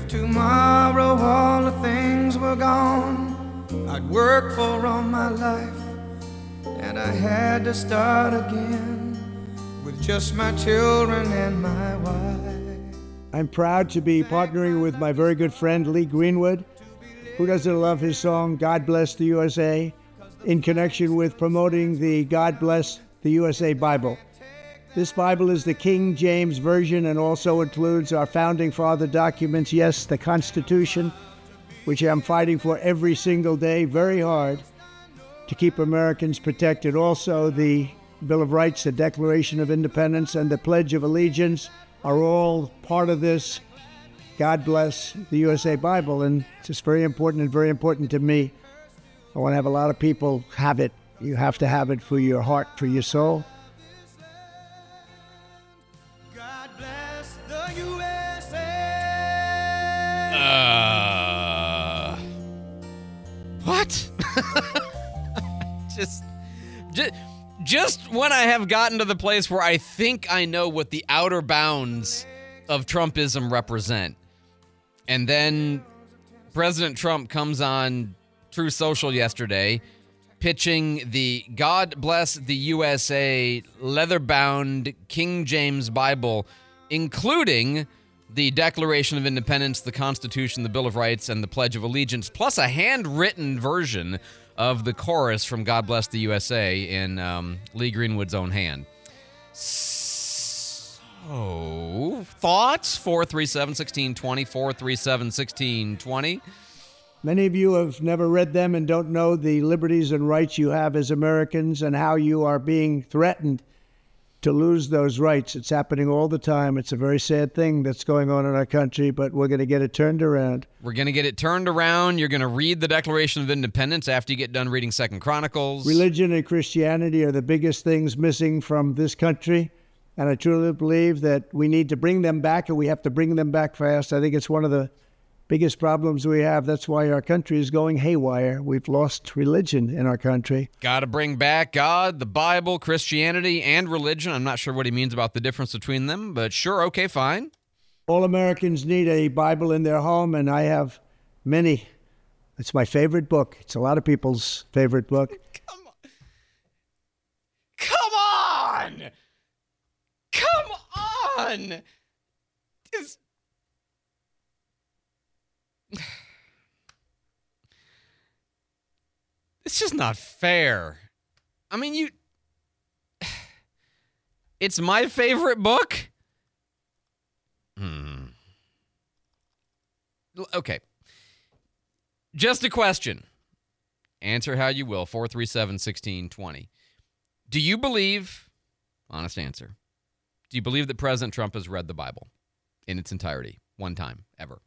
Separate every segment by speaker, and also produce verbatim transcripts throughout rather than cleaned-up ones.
Speaker 1: If tomorrow all the things were gone I'd worked for all my life, and I had to start again with just my children and my wife.
Speaker 2: I'm proud to be partnering with my very good friend Lee Greenwood. Who doesn't love his song, God Bless the U S A, in connection with promoting the God Bless the U S A Bible. This Bible is the King James Version and also includes our Founding Father documents, yes, the Constitution, which I'm fighting for every single day, very hard, to keep Americans protected. Also, the Bill of Rights, the Declaration of Independence, and the Pledge of Allegiance are all part of this God Bless the U S A Bible, and it's just very important and very important to me. I want to have a lot of people have it. You have to have it for your heart, for your soul.
Speaker 1: God bless the U S A.
Speaker 3: Uh, what? just, just, just when I have gotten to the place where I think I know what the outer bounds of Trumpism represent, and then President Trump comes on True Social yesterday, pitching the God Bless the U S A leather-bound King James Bible, including the Declaration of Independence, the Constitution, the Bill of Rights, and the Pledge of Allegiance, plus a handwritten version of the chorus from God Bless the U S A in um, Lee Greenwood's own hand. So, thoughts? four three seven, one six two zero, four three seven, one six two zero.
Speaker 2: Many of you have never read them and don't know the liberties and rights you have as Americans and how you are being threatened to lose those rights. It's happening all the time. It's a very sad thing that's going on in our country, but we're going to get it turned around.
Speaker 3: We're going to get it turned around. You're going to read the Declaration of Independence after you get done reading Second Chronicles.
Speaker 2: Religion and Christianity are the biggest things missing from this country, and I truly believe that we need to bring them back, and we have to bring them back fast. I think it's one of the biggest problems we have. That's why our country is going haywire. We've lost religion in our country.
Speaker 3: Got to bring back God, the Bible, Christianity, and religion. I'm not sure what he means about the difference between them, but sure, okay, fine.
Speaker 2: All Americans need a Bible in their home, and I have many. It's my favorite book. It's a lot of people's favorite book.
Speaker 3: Come on. Come on! Come on! It's... It's just not fair. I mean, you... It's my favorite book? Hmm. Okay. Just a question. Answer how you will. four three seven, one six two zero. Do you believe... Honest answer. Do you believe that President Trump has read the Bible in its entirety? One time, ever?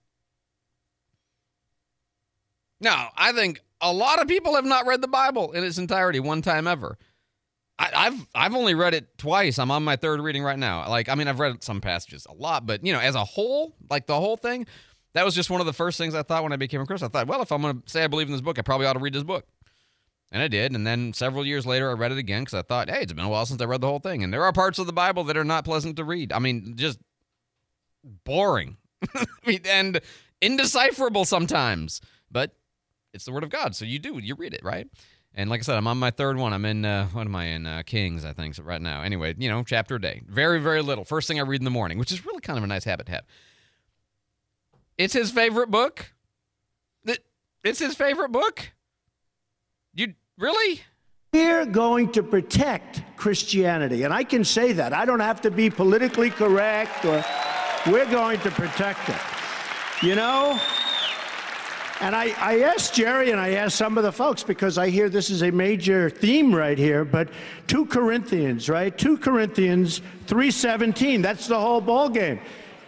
Speaker 3: No, I think a lot of people have not read the Bible in its entirety one time ever. I, I've I've only read it twice. I'm on my third reading right now. Like, I mean, I've read some passages a lot, but, you know, as a whole, like the whole thing, that was just one of the first things I thought when I became a Christian. I thought, well, if I'm going to say I believe in this book, I probably ought to read this book. And I did. And then several years later, I read it again because I thought, hey, it's been a while since I read the whole thing. And there are parts of the Bible that are not pleasant to read. I mean, just boring I mean, and indecipherable sometimes. But it's the Word of God, so you do. You read it, right? And like I said, I'm on my third one. I'm in, uh, what am I in? Uh, Kings, I think, so right now. Anyway, you know, chapter a day. Very, very little. First thing I read in the morning, which is really kind of a nice habit to have. It's his favorite book? It's his favorite book? You really?
Speaker 2: We're going to protect Christianity, and I can say that. I don't have to be politically correct, or we're going to protect it. You know? And I, I asked Jerry and I asked some of the folks, because I hear this is a major theme right here, but two Corinthians, right? two Corinthians three seventeen, that's the whole ball game.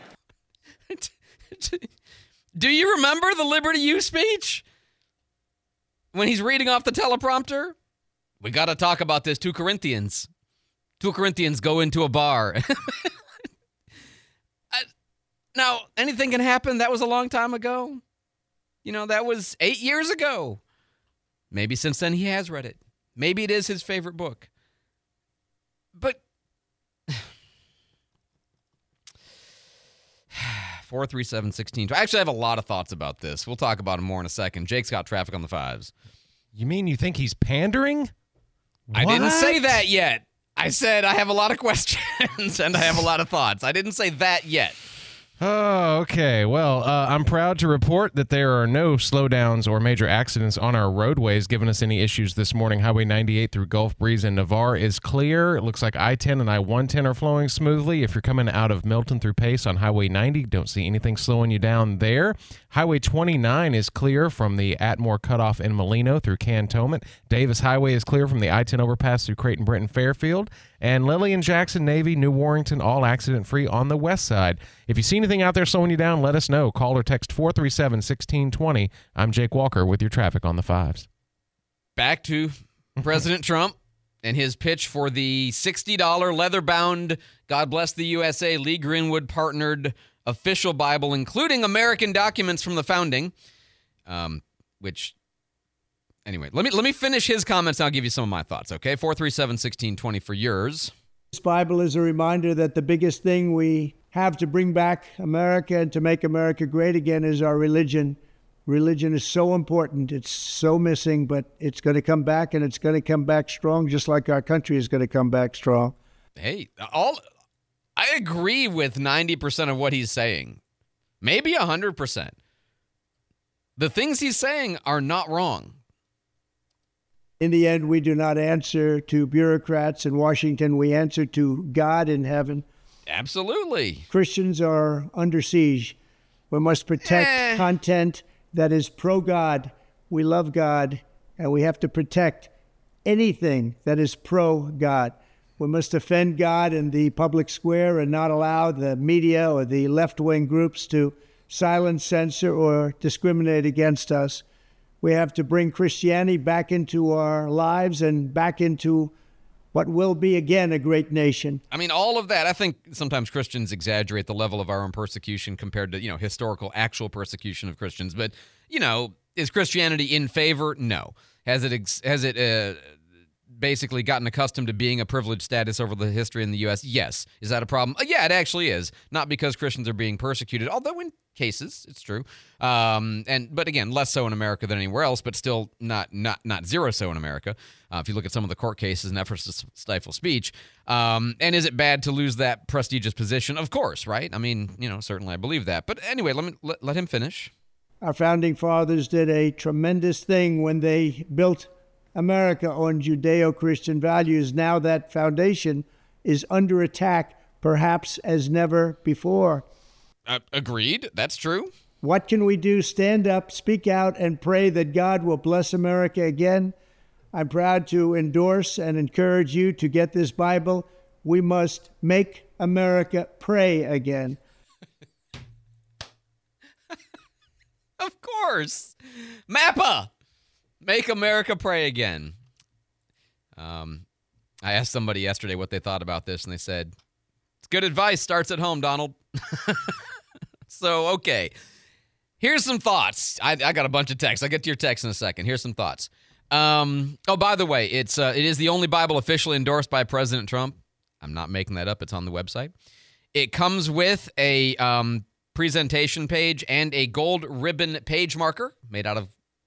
Speaker 3: Do you remember the Liberty U speech? When he's reading off the teleprompter? We got to talk about this. Two Corinthians. Two Corinthians go into a bar. I, now, anything can happen. That was a long time ago. You know, that was eight years ago. Maybe since then he has read it. Maybe it is his favorite book. But four three seven, one six two zero. I actually have a lot of thoughts about this. We'll talk about them more in a second. Jake's got traffic on the fives.
Speaker 4: You mean you think he's pandering?
Speaker 3: I didn't
Speaker 4: What?
Speaker 3: say that yet. I said I have a lot of questions and I have a lot of thoughts. I didn't say that yet.
Speaker 4: Oh, okay. Well, uh, I'm proud to report that there are no slowdowns or major accidents on our roadways giving us any issues this morning. Highway ninety-eight through Gulf Breeze and Navarre is clear. It looks like I ten and I one ten are flowing smoothly. If you're coming out of Milton through Pace on Highway ninety, don't see anything slowing you down there. Highway twenty-nine is clear from the Atmore cutoff in Molino through Cantonment. Davis Highway is clear from the I ten overpass through Creighton, Brent, and Fairfield. And Lillian, Jackson, Navy, New Warrington, all accident-free on the west side. If you see anything out there slowing you down, let us know. Call or text four three seven, one six two zero. I'm Jake Walker with your traffic on the fives.
Speaker 3: Back to President Trump and his pitch for the sixty dollars leather-bound, God Bless the U S A, Lee Greenwood partnered official Bible, including American documents from the founding, um, which... Anyway, let me let me finish his comments and I'll give you some of my thoughts, okay? four three seven, one six two zero for yours.
Speaker 2: This Bible is a reminder that the biggest thing we have to bring back America and to make America great again is our religion. Religion is so important. It's so missing, but it's going to come back, and it's going to come back strong, just like our country is going to come back strong.
Speaker 3: Hey, all I agree with ninety percent of what he's saying. Maybe one hundred percent. The things he's saying are not wrong.
Speaker 2: In the end, we do not answer to bureaucrats in Washington. We answer to God in heaven.
Speaker 3: Absolutely.
Speaker 2: Christians are under siege. We must protect
Speaker 3: Eh.
Speaker 2: content that is pro-God. We love God, and we have to protect anything that is pro-God. We must defend God in the public square and not allow the media or the left-wing groups to silence, censor, or discriminate against us. We have to bring Christianity back into our lives and back into what will be, again, a great nation.
Speaker 3: I mean, all of that, I think sometimes Christians exaggerate the level of our own persecution compared to, you know, historical, actual persecution of Christians. But, you know, is Christianity in favor? No. Has it ex- has it uh, basically gotten accustomed to being a privileged status over the history in the U S? Yes. Is that a problem? Uh, yeah, it actually is. Not because Christians are being persecuted, although in cases, it's true. Um, and but again, less so in America than anywhere else, but still not not not zero so in America. Uh, if you look at some of the court cases and efforts to stifle speech. Um, and is it bad to lose that prestigious position? Of course, right? I mean, you know, certainly I believe that. But anyway, let me let, let him finish.
Speaker 2: Our founding fathers did a tremendous thing when they built America on Judeo-Christian values. Now that foundation is under attack, perhaps as never before.
Speaker 3: Uh, agreed. That's true.
Speaker 2: What can we do? Stand up, speak out, and pray that God will bless America again. I'm proud to endorse and encourage you to get this Bible. We must make America pray again.
Speaker 3: Of course. Mappa! Make America pray again. Um, I asked somebody yesterday what they thought about this, and they said, it's good advice, starts at home, Donald. So, okay. Here's some thoughts. I, I got a bunch of texts. I'll get to your text in a second. Here's some thoughts. Um, oh, by the way, it's uh, it is the only Bible officially endorsed by President Trump. I'm not making that up. It's on the website. It comes with a um, presentation page and a gold ribbon page marker made out of...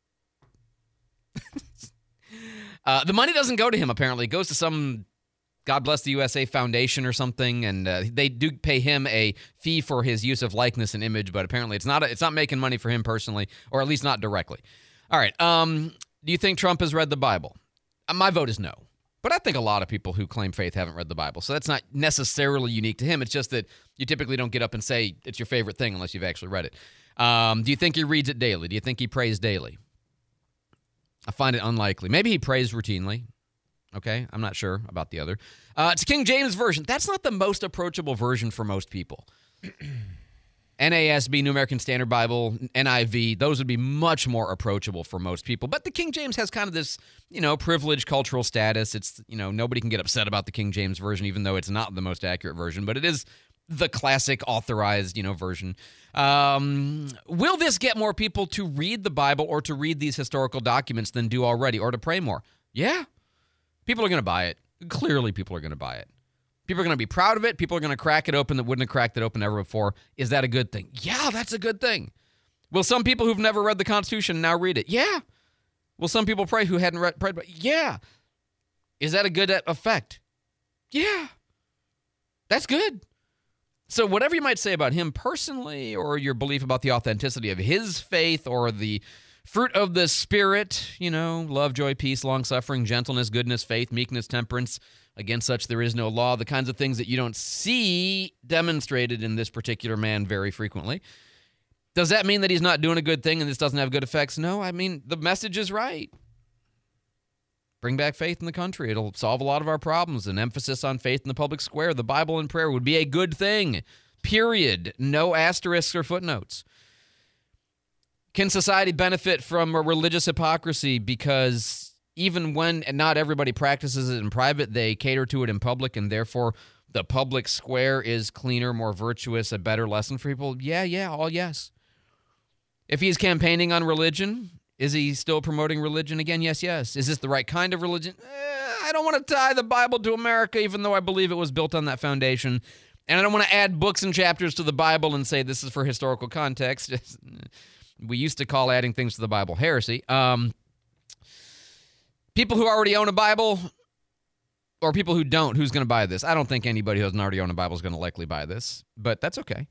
Speaker 3: uh, the money doesn't go to him, apparently. It goes to some God Bless the U S A Foundation or something, and uh, they do pay him a fee for his use of likeness and image, but apparently it's not a, it's not making money for him personally, or at least not directly. All right. Um, do you think Trump has read the Bible? Uh, my vote is no. But I think a lot of people who claim faith haven't read the Bible, so that's not necessarily unique to him. It's just that you typically don't get up and say it's your favorite thing unless you've actually read it. Um, do you think he reads it daily? Do you think he prays daily? I find it unlikely. Maybe he prays routinely. Okay, I'm not sure about the other. Uh, it's King James Version. That's not the most approachable version for most people. N A S B, New American Standard Bible, N I V, those would be much more approachable for most people. But the King James has kind of this, you know, privileged cultural status. It's, you know, nobody can get upset about the King James Version, even though it's not the most accurate version, but it is the classic authorized, you know, version. Um, will this get more people to read the Bible or to read these historical documents than do already, or to pray more? Yeah. People are going to buy it. Clearly, people are going to buy it. People are going to be proud of it. People are going to crack it open that wouldn't have cracked it open ever before. Is that a good thing? Yeah, that's a good thing. Will some people who've never read the Constitution now read it? Yeah. Will some people pray who hadn't read prayed? Yeah. Is that a good effect? Yeah. That's good. So whatever you might say about him personally, or your belief about the authenticity of his faith, or the fruit of the Spirit, you know, love, joy, peace, long-suffering, gentleness, goodness, faith, meekness, temperance, against such there is no law, the kinds of things that you don't see demonstrated in this particular man very frequently. Does that mean that he's not doing a good thing and this doesn't have good effects? No, I mean, the message is right. Bring back faith in the country. It'll solve a lot of our problems. An emphasis on faith in the public square, the Bible and prayer would be a good thing, period. No asterisks or footnotes. Can society benefit from a religious hypocrisy because even when not everybody practices it in private, they cater to it in public, and therefore the public square is cleaner, more virtuous, a better lesson for people? Yeah, yeah, all yes. If he's campaigning on religion, is he still promoting religion again? Yes, yes. Is this the right kind of religion? Eh, I don't want to tie the Bible to America, even though I believe it was built on that foundation. And I don't want to add books and chapters to the Bible and say this is for historical context. We used to call adding things to the Bible heresy. Um, people who already own a Bible, or people who don't, who's going to buy this? I don't think anybody who doesn't already own a Bible is going to likely buy this, but that's okay.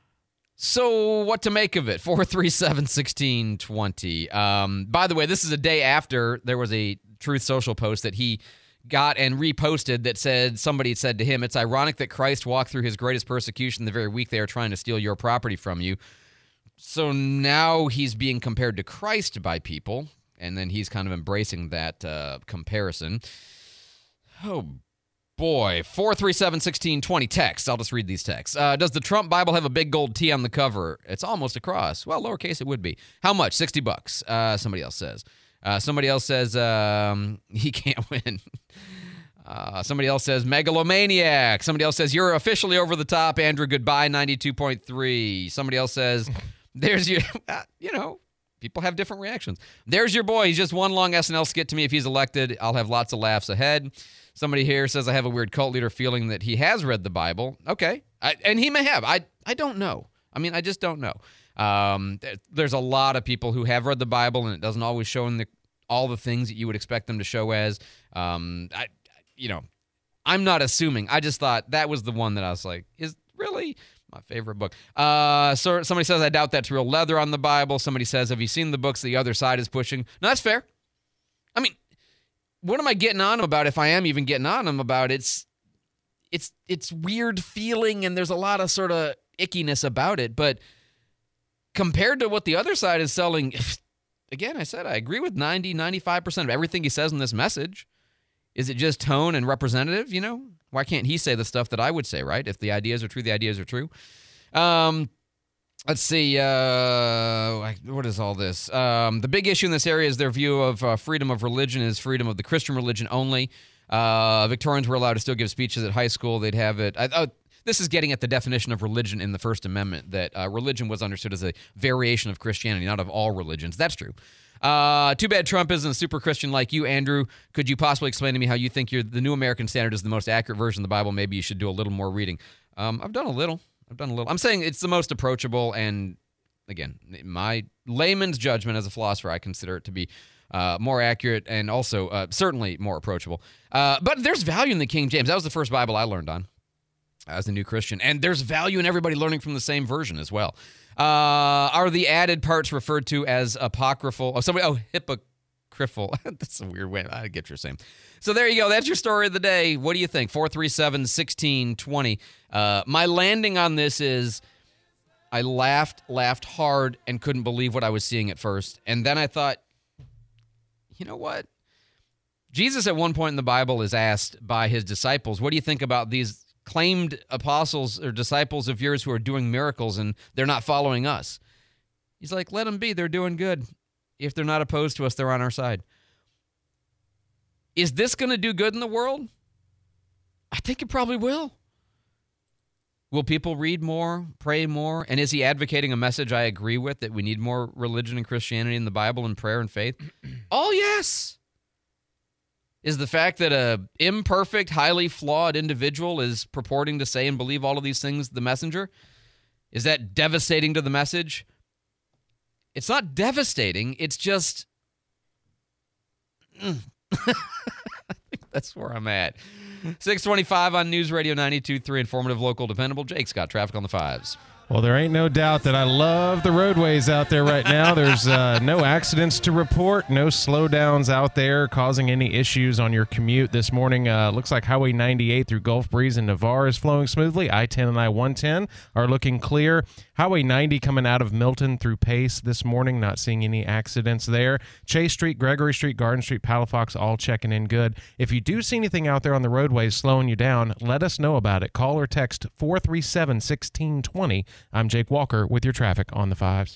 Speaker 3: So what to make of it? four three seven, one six two zero. Um, by the way, this is a day after there was a Truth Social post that he got and reposted that said, somebody said to him, it's ironic that Christ walked through his greatest persecution the very week they are trying to steal your property from you. So now he's being compared to Christ by people, and then he's kind of embracing that uh, comparison. Oh, boy. four three seven, one six two zero text. I'll just read these texts. Uh, does the Trump Bible have a big gold T on the cover? It's almost a cross. Well, lowercase it would be. How much? sixty bucks. Uh, somebody else says. Uh, somebody else says um, he can't win. Uh, somebody else says megalomaniac. Somebody else says you're officially over the top, Andrew. Goodbye, ninety-two point three. Somebody else says there's your, uh, you know, people have different reactions. There's your boy. He's just one long S N L skit to me. If he's elected, I'll have lots of laughs ahead. Somebody here says I have a weird cult leader feeling that he has read the Bible. Okay, I, and he may have. I I don't know. I mean, I just don't know. Um, there, there's a lot of people who have read the Bible, and it doesn't always show in the all the things that you would expect them to show as. Um, I, you know, I'm not assuming. I just thought that was the one that I was like, is really my favorite book. Uh, so somebody says, I doubt that's real leather on the Bible. Somebody says, have you seen the books the other side is pushing? No, that's fair. I mean, what am I getting on him about if I am even getting on him about? It's, it's, it's weird feeling, and there's a lot of sort of ickiness about it. But compared to what the other side is selling, again, I said I agree with ninety, ninety-five percent of everything he says in this message. Is it just tone and representative, you know? Why can't he say the stuff that I would say, right? If the ideas are true, the ideas are true. Um, let's see. Uh, what is all this? Um, the big issue in this area is their view of uh, freedom of religion is freedom of the Christian religion only. Uh, Victorians were allowed to still give speeches at high school. They'd have it. I, I, this is getting at the definition of religion in the First Amendment, that uh, religion was understood as a variation of Christianity, not of all religions. That's true. Uh, too bad Trump isn't a super Christian like you, Andrew. Could you possibly explain to me how you think you're, the New American Standard is the most accurate version of the Bible? Maybe you should do a little more reading. Um, I've done a little. I've done a little. I'm saying it's the most approachable, and again, my layman's judgment as a philosopher, I consider it to be uh, more accurate and also uh, certainly more approachable. Uh, but there's value in the King James. That was the first Bible I learned on as a new Christian, and there's value in everybody learning from the same version as well. Uh, are the added parts referred to as apocryphal? Oh, somebody, oh, hypocritical. That's a weird way. I get what you're saying. So there you go. That's your story of the day. What do you think? four three seven, one six two zero. Uh, my landing on this is I laughed, laughed hard, and couldn't believe what I was seeing at first. And then I thought, you know what? Jesus at one point in the Bible is asked by his disciples, what do you think about these claimed apostles or disciples of yours who are doing miracles and they're not following us? He's like, let them be. They're doing good. If they're not opposed to us, they're on our side. Is this going to do good in the world? I think it probably will. Will people read more, pray more? And is he advocating a message I agree with, that we need more religion and Christianity in the Bible and prayer and faith? Oh, yes. Is the fact that a imperfect, highly flawed individual is purporting to say and believe all of these things the messenger? Is that devastating to the message? It's not devastating. It's just... Mm. I think that's where I'm at. six twenty-five on News Radio ninety-two point three, informative, local, dependable. Jake's got traffic on the fives.
Speaker 4: Well, there ain't no doubt that I love the roadways out there right now. There's uh, no accidents to report, no slowdowns out there causing any issues on your commute this morning. Uh, looks like Highway ninety-eight through Gulf Breeze and Navarre is flowing smoothly. I ten and I one ten are looking clear. Highway ninety coming out of Milton through Pace this morning, not seeing any accidents there. Chase Street, Gregory Street, Garden Street, Palafox, all checking in good. If you do see anything out there on the roadways slowing you down, let us know about it. Call or text four three seven, one six two zero. I'm Jake Walker with your traffic on the fives.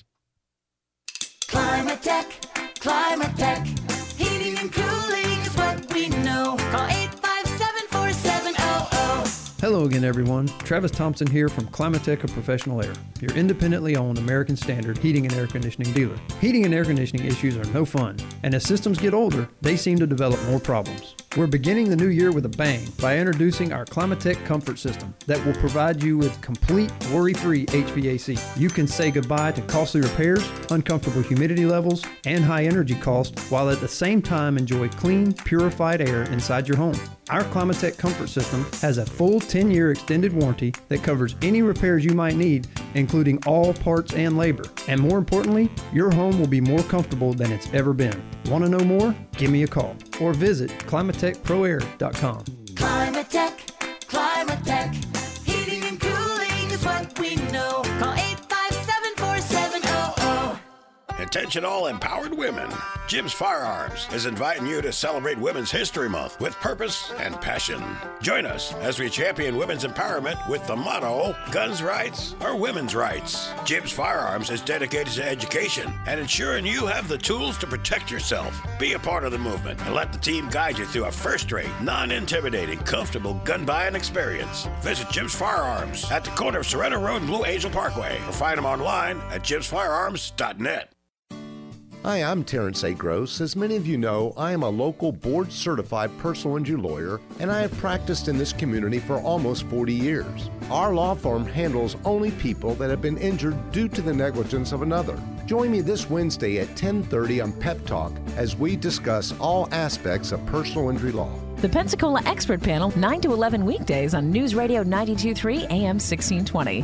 Speaker 5: Climate Tech, Climate Tech, heating and cooling is what we know. Call eight five seven, four seven zero zero.
Speaker 6: Hello again, everyone. Travis Thompson here from Climatech of Professional Air, your independently owned American Standard heating and air conditioning dealer. Heating and air conditioning issues are no fun, and as systems get older, they seem to develop more problems. We're beginning the new year with a bang by introducing our Climatech Comfort System that will provide you with complete worry-free H V A C. You can say goodbye to costly repairs, uncomfortable humidity levels, and high energy costs, while at the same time enjoy clean, purified air inside your home. Our Climatech Comfort System has a full ten-year extended warranty that covers any repairs you might need, including all parts and labor. And more importantly, your home will be more comfortable than it's ever been. Want to know more? Give me a call or visit climatech pro air dot com.
Speaker 5: Climate Tech, Climate Tech, heating and cooling is what we know. Call eight five seven, four seven zero zero.
Speaker 7: Attention all empowered women. Jibs Firearms is inviting you to celebrate Women's History Month with purpose and passion. Join us as we champion women's empowerment with the motto, guns rights are women's rights. Jibs Firearms is dedicated to education and ensuring you have the tools to protect yourself. Be a part of the movement and let the team guide you through a first-rate, non-intimidating, comfortable gun buying experience. Visit Jibs Firearms at the corner of Sorrento Road and Blue Angel Parkway or find them online at jibs firearms dot net.
Speaker 8: Hi, I'm Terrence A. Gross. As many of you know, I am a local board-certified personal injury lawyer, and I have practiced in this community for almost forty years. Our law firm handles only people that have been injured due to the negligence of another. Join me this Wednesday at ten thirty on Pep Talk as we discuss all aspects of personal injury law.
Speaker 9: The Pensacola Expert Panel, nine to eleven weekdays on News Radio ninety-two point three A M sixteen twenty.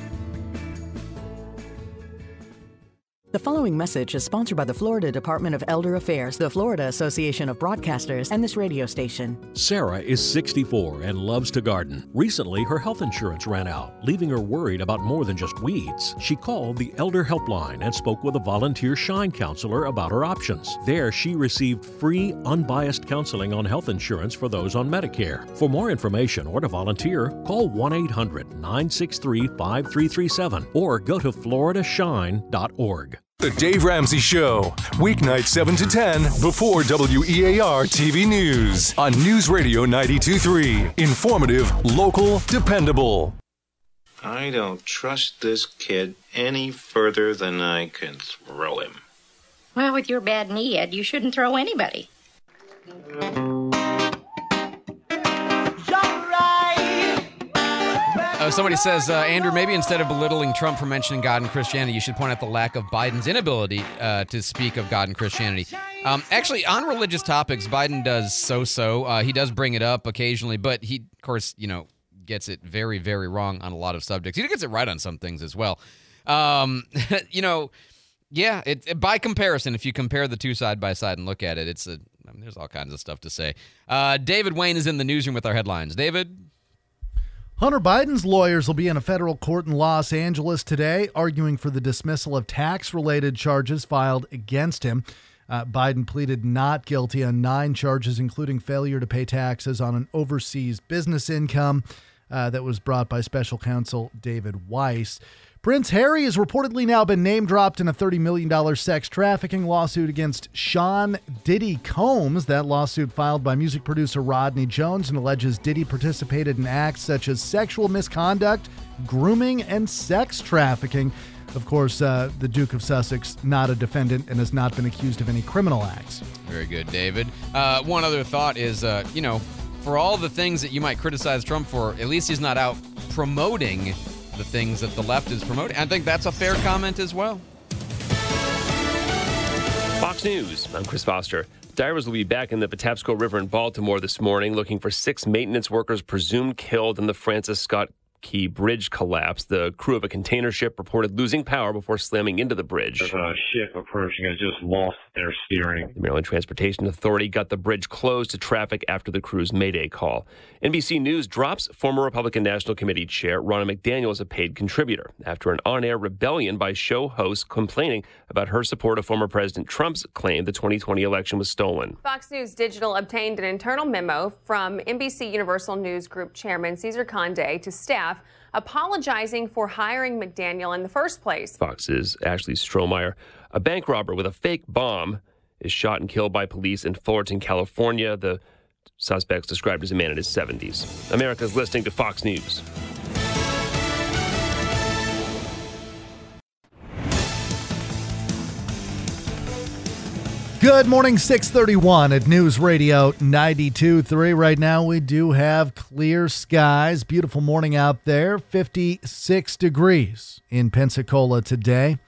Speaker 10: The following message is sponsored by the Florida Department of Elder Affairs, the Florida Association of Broadcasters, and this radio station.
Speaker 11: Sarah is sixty-four and loves to garden. Recently, her health insurance ran out, leaving her worried about more than just weeds. She called the Elder Helpline and spoke with a volunteer Shine counselor about her options. There, she received free, unbiased counseling on health insurance for those on Medicare. For more information or to volunteer, call one eight hundred, nine six three, five three three seven or go to florida shine dot org.
Speaker 12: The Dave Ramsey Show, weeknight seven to ten before W E A R T V News on News Radio ninety-two point three. Informative, local, dependable.
Speaker 13: I don't trust this kid any further than I can throw him.
Speaker 14: Well, with your bad knee, Ed, you shouldn't throw anybody.
Speaker 3: Uh, somebody says, uh, Andrew, maybe instead of belittling Trump for mentioning God and Christianity, you should point out the lack of Biden's inability uh, to speak of God and Christianity. Um, actually, on religious topics, Biden does so-so. Uh, he does bring it up occasionally, but he, of course, you know, gets it very, very wrong on a lot of subjects. He gets it right on some things as well. Um, you know, yeah, it, it, by comparison, if you compare the two side by side and look at it, it's a, I mean, there's all kinds of stuff to say. Uh, David Wayne is in the newsroom with our headlines. David?
Speaker 15: Hunter Biden's lawyers will be in a federal court in Los Angeles today, arguing for the dismissal of tax-related charges filed against him. Uh, Biden pleaded not guilty on nine charges, including failure to pay taxes on an overseas business income uh, that was brought by special counsel David Weiss. Prince Harry has reportedly now been name-dropped in a thirty million dollars sex trafficking lawsuit against Sean Diddy Combs. That lawsuit, filed by music producer Rodney Jones, and alleges Diddy participated in acts such as sexual misconduct, grooming, and sex trafficking. Of course, uh, the Duke of Sussex, not a defendant and has not been accused of any criminal acts.
Speaker 3: Very good, David. Uh, one other thought is, uh, you know, for all the things that you might criticize Trump for, at least he's not out promoting the things that the left is promoting. I think that's a fair comment as well.
Speaker 16: Fox News, I'm Chris Foster. Divers will be back in the Patapsco River in Baltimore this morning looking for six maintenance workers presumed killed in the Francis Scott Key Bridge collapse. The crew of a container ship reported losing power before slamming into the bridge.
Speaker 17: There's a ship approaching has just lost their steering.
Speaker 16: The Maryland Transportation Authority got the bridge closed to traffic after the crew's Mayday call. N B C News drops former Republican National Committee Chair Ronna McDaniel as a paid contributor after an on-air rebellion by show hosts complaining about her support of former President Trump's claim the twenty twenty election was stolen.
Speaker 18: Fox News Digital obtained an internal memo from N B C Universal News Group Chairman Cesar Conde to staff apologizing for hiring McDaniel in the first place.
Speaker 16: Fox's Ashley Strohmeyer, a bank robber with a fake bomb, is shot and killed by police in Fullerton, California. The suspect's described as a man in his seventies. America's listening to Fox News.
Speaker 15: Good morning, six thirty-one at News Radio ninety-two point three. Right now we do have clear skies. Beautiful morning out there. fifty-six degrees in Pensacola today.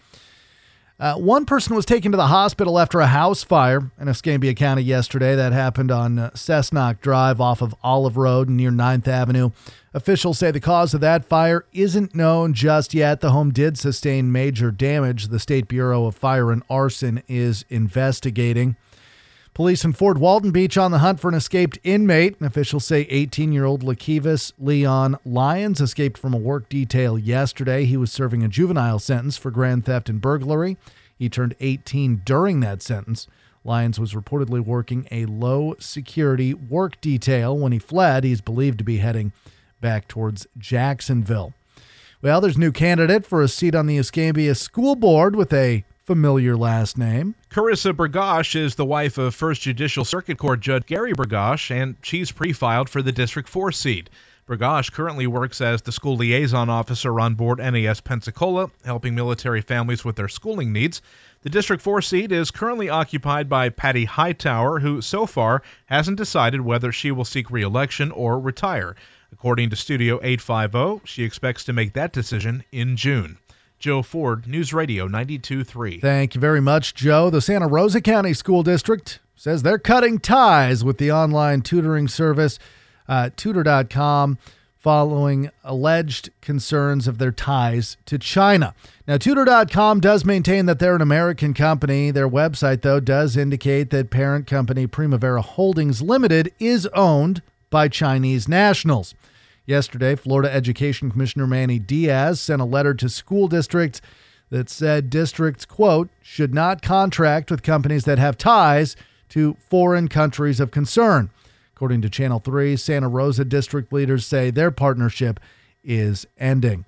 Speaker 15: Uh, one person was taken to the hospital after a house fire in Escambia County yesterday. That happened on uh, Cessnock Drive off of Olive Road near ninth Avenue. Officials say the cause of that fire isn't known just yet. The home did sustain major damage. The State Bureau of Fire and Arson is investigating. Police in Fort Walton Beach on the hunt for an escaped inmate. Officials say eighteen-year-old Lakevis Leon Lyons escaped from a work detail yesterday. He was serving a juvenile sentence for grand theft and burglary. He turned eighteen during that sentence. Lyons was reportedly working a low-security work detail. When he fled, he's believed to be heading back towards Jacksonville. Well, there's a new candidate for a seat on the Escambia School Board with a familiar last name.
Speaker 19: Carissa Bergosh is the wife of First Judicial Circuit Court Judge Gary Bergosh, and she's pre-filed for the District four seat. Bergosh currently works as the school liaison officer on board N A S Pensacola, helping military families with their schooling needs. The District four seat is currently occupied by Patty Hightower, who so far hasn't decided whether she will seek re-election or retire. According to Studio eight fifty, she expects to make that decision in June. Joe Ford, News Radio ninety-two point three.
Speaker 15: Thank you very much, Joe. The Santa Rosa County School District says they're cutting ties with the online tutoring service uh, tutor dot com following alleged concerns of their ties to China. Now, tutor dot com does maintain that they're an American company. Their website, though, does indicate that parent company Primavera Holdings Limited is owned by Chinese nationals. Yesterday, Florida Education Commissioner Manny Diaz sent a letter to school districts that said districts, quote, should not contract with companies that have ties to foreign countries of concern. According to Channel three, Santa Rosa district leaders say their partnership is ending.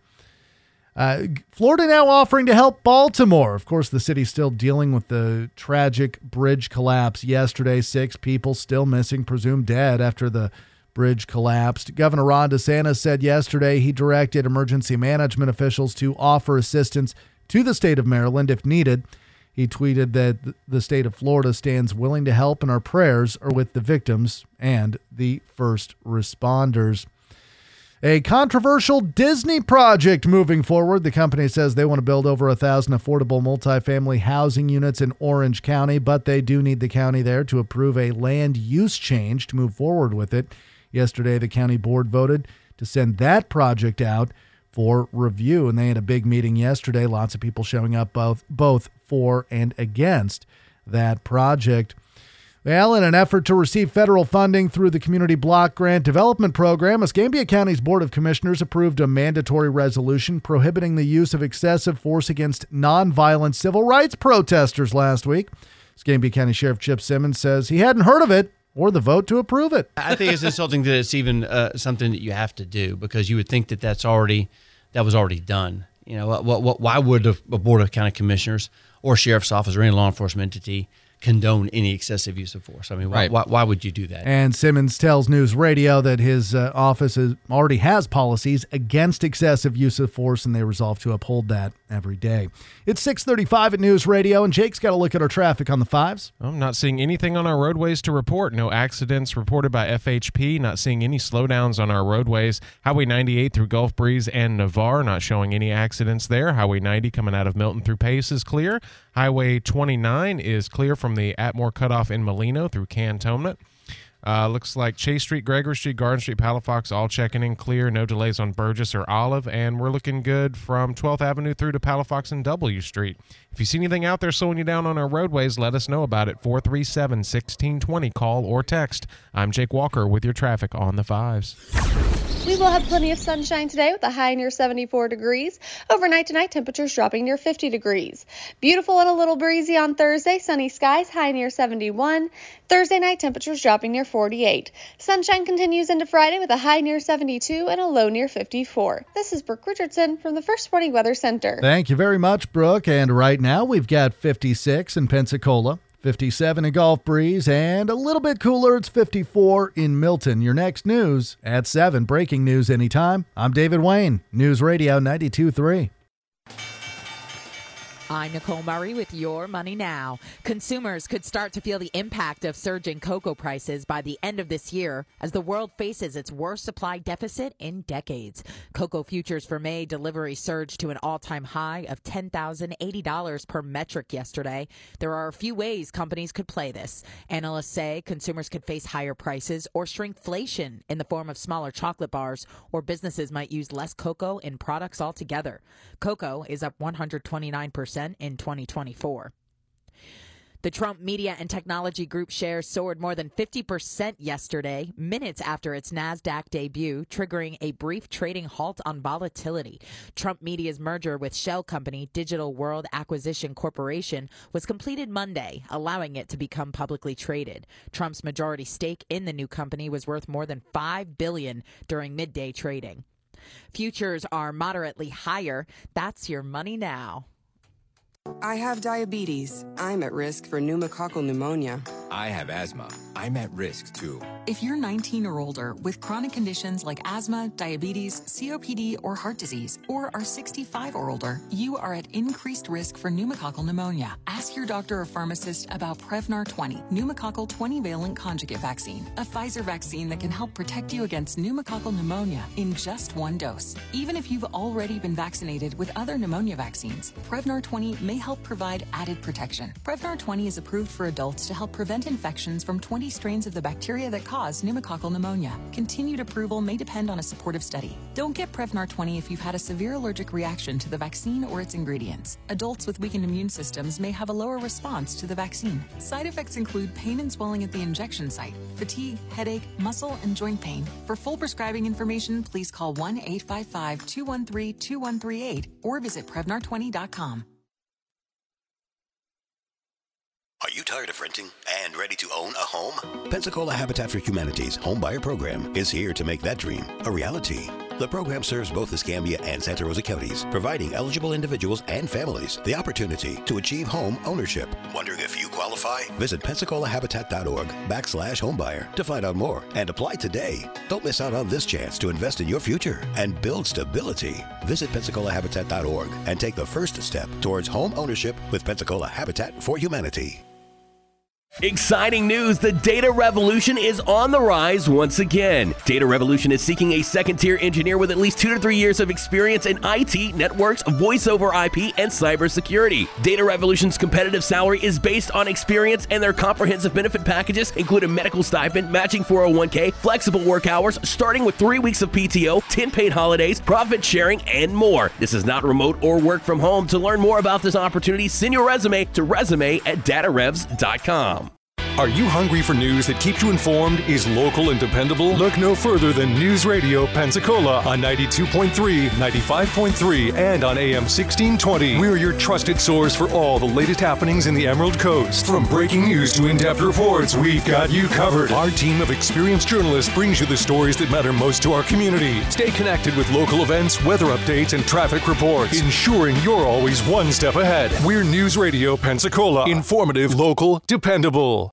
Speaker 15: Uh, Florida now offering to help Baltimore. Of course, the city's still dealing with the tragic bridge collapse yesterday. Six people still missing, presumed dead after the bridge collapsed. Governor Ron DeSantis said yesterday he directed emergency management officials to offer assistance to the state of Maryland if needed. He tweeted that the state of Florida stands willing to help, and our prayers are with the victims and the first responders. A controversial Disney project moving forward. The company says they want to build over a thousand affordable multifamily housing units in Orange County, but they do need the county there to approve a land use change to move forward with it. Yesterday, the county board voted to send that project out for review, and they had a big meeting yesterday. Lots of people showing up both both for and against that project. Well, in an effort to receive federal funding through the Community Block Grant Development Program, Escambia County's Board of Commissioners approved a mandatory resolution prohibiting the use of excessive force against nonviolent civil rights protesters last week. Escambia County Sheriff Chip Simmons says he hadn't heard of it or the vote to approve it.
Speaker 20: I think it's insulting that it's even uh, something that you have to do, because you would think that that's already that was already done. You know, what, what, why would a, a board of county commissioners or sheriff's office or any law enforcement entity condone any excessive use of force. I mean, why,
Speaker 3: Right.
Speaker 20: why, why would you do that?
Speaker 15: And Simmons tells News Radio that his uh, office is, already has policies against excessive use of force, and they resolve to uphold that every day. It's six thirty-five at News Radio, and Jake's got to look at our traffic on the fives.
Speaker 4: I'm not seeing anything on our roadways to report. No accidents reported by F H P. Not seeing any slowdowns on our roadways. Highway ninety-eight through Gulf Breeze and Navarre, not showing any accidents there. Highway ninety coming out of Milton through Pace is clear. Highway twenty-nine is clear from the Atmore cutoff in Molino through Cantonment. Uh, looks like Chase Street, Gregory Street, Garden Street, Palafox all checking in clear. No delays on Burgess or Olive. And we're looking good from twelfth Avenue through to Palafox and W Street. If you see anything out there slowing you down on our roadways, let us know about it. four three seven, one six two zero. Call or text. I'm Jake Walker with your traffic on the fives.
Speaker 21: We will have plenty of sunshine today with a high near seventy-four degrees. Overnight tonight, temperatures dropping near fifty degrees. Beautiful and a little breezy on Thursday. Sunny skies, high near seventy-one. Thursday night, temperatures dropping near forty-eight. Sunshine continues into Friday with a high near seventy-two and a low near fifty-four. This is Brooke Richardson from the First Warning Weather Center.
Speaker 15: Thank you very much, Brooke. And right now we've got fifty-six in Pensacola, fifty-seven in Gulf Breeze, and a little bit cooler, it's fifty-four in Milton. Your next news at seven. Breaking news anytime. I'm David Wayne, News Radio ninety-two point three.
Speaker 22: I'm Nicole Murray with Your Money Now. Consumers could start to feel the impact of surging cocoa prices by the end of this year as the world faces its worst supply deficit in decades. Cocoa futures for May delivery surged to an all-time high of ten thousand eighty dollars per metric yesterday. There are a few ways companies could play this. Analysts say consumers could face higher prices or shrinkflation in the form of smaller chocolate bars, or businesses might use less cocoa in products altogether. Cocoa is up one hundred twenty-nine percent in twenty twenty-four. The Trump Media and Technology Group shares soared more than fifty percent yesterday, minutes after its NASDAQ debut, triggering a brief trading halt on volatility. Trump Media's merger with shell company Digital World Acquisition Corporation was completed Monday, allowing it to become publicly traded. Trump's majority stake in the new company was worth more than five billion dollars during midday trading. Futures are moderately higher. That's Your Money Now.
Speaker 23: I have diabetes. I'm at risk for pneumococcal pneumonia.
Speaker 24: I have asthma. I'm at risk too.
Speaker 25: If you're nineteen or older with chronic conditions like asthma, diabetes, C O P D, or heart disease, or are sixty-five or older, you are at increased risk for pneumococcal pneumonia. Ask your doctor or pharmacist about Prevnar twenty, pneumococcal twenty-valent conjugate vaccine, a Pfizer vaccine that can help protect you against pneumococcal pneumonia in just one dose. Even if you've already been vaccinated with other pneumonia vaccines, Prevnar twenty may help provide added protection. Prevnar twenty is approved for adults to help prevent infections from twenty strains of the bacteria that cause pneumococcal pneumonia. Continued approval may depend on a supportive study. Don't get Prevnar twenty if you've had a severe allergic reaction to the vaccine or its ingredients. Adults with weakened immune systems may have a lower response to the vaccine. Side effects include pain and swelling at the injection site, fatigue, headache, muscle, and joint pain. For full prescribing information, please call one eight five five, two one three, two one three eight or visit Prevnar twenty dot com.
Speaker 26: Are you tired of renting and ready to own a home? Pensacola Habitat for Humanity's Home Buyer Program is here to make that dream a reality. The program serves both Escambia and Santa Rosa counties, providing eligible individuals and families the opportunity to achieve home ownership. Wondering if you qualify? Visit PensacolaHabitat.org backslash homebuyer to find out more and apply today. Don't miss out on this chance to invest in your future and build stability. Visit PensacolaHabitat dot org and take the first step towards home ownership with Pensacola Habitat for Humanity.
Speaker 27: Exciting news, the data revolution is on the rise once again. Data Revolution is seeking a second-tier engineer with at least two to three years of experience in I T, networks, voice over I P, and cybersecurity. Data Revolution's competitive salary is based on experience, and their comprehensive benefit packages include a medical stipend, matching four oh one k, flexible work hours, starting with three weeks of P T O, ten paid holidays, profit sharing, and more. This is not remote or work from home. To learn more about this opportunity, send your resume to resume at datarevs dot com.
Speaker 12: Are you hungry for news that keeps you informed, is local and dependable? Look no further than News Radio Pensacola on ninety-two point three, ninety-five point three, and on A M sixteen twenty. We're your trusted source for all the latest happenings in the Emerald Coast. From breaking news to in-depth reports, we've got you covered. Our team of experienced journalists brings you the stories that matter most to our community. Stay connected with local events, weather updates, and traffic reports, ensuring you're always one step ahead. We're News Radio Pensacola. Informative, local, dependable.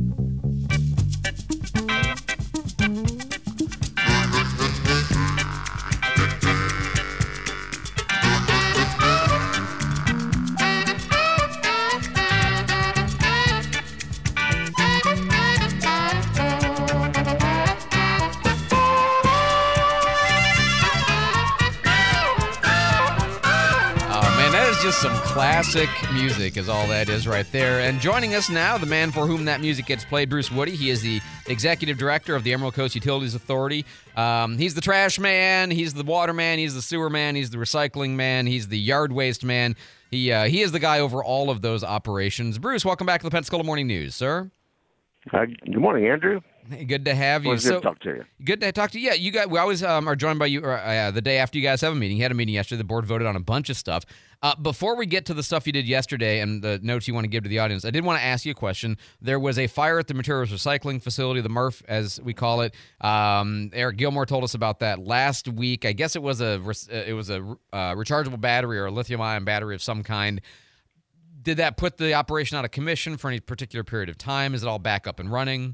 Speaker 3: Just some classic music is all that is right there. And joining us now, the man for whom that music gets played, Bruce Woody. He is the executive director of the Emerald Coast Utilities Authority. Um, he's the trash man, he's the water man, he's the sewer man, he's the recycling man, he's the yard waste man. He uh, he is the guy over all of those operations. Bruce, welcome back to the Pensacola Morning News, sir.
Speaker 1: Uh, good morning, Andrew.
Speaker 3: Hey, good to have you.
Speaker 1: Well, good
Speaker 3: so,
Speaker 1: to talk to you.
Speaker 3: Good to talk to you. Yeah, you guys. We always um, are joined by you uh, the day after you guys have a meeting. You had a meeting yesterday. The board voted on a bunch of stuff. Uh, before we get to the stuff you did yesterday and the notes you want to give to the audience, I did want to ask you a question. There was a fire at the materials recycling facility, the M R F, as we call it. Um, Eric Gilmore told us about that last week. I guess it was a it was a uh, rechargeable battery or a lithium-ion battery of some kind. Did that put the operation out of commission for any particular period of time? Is it all back up and running?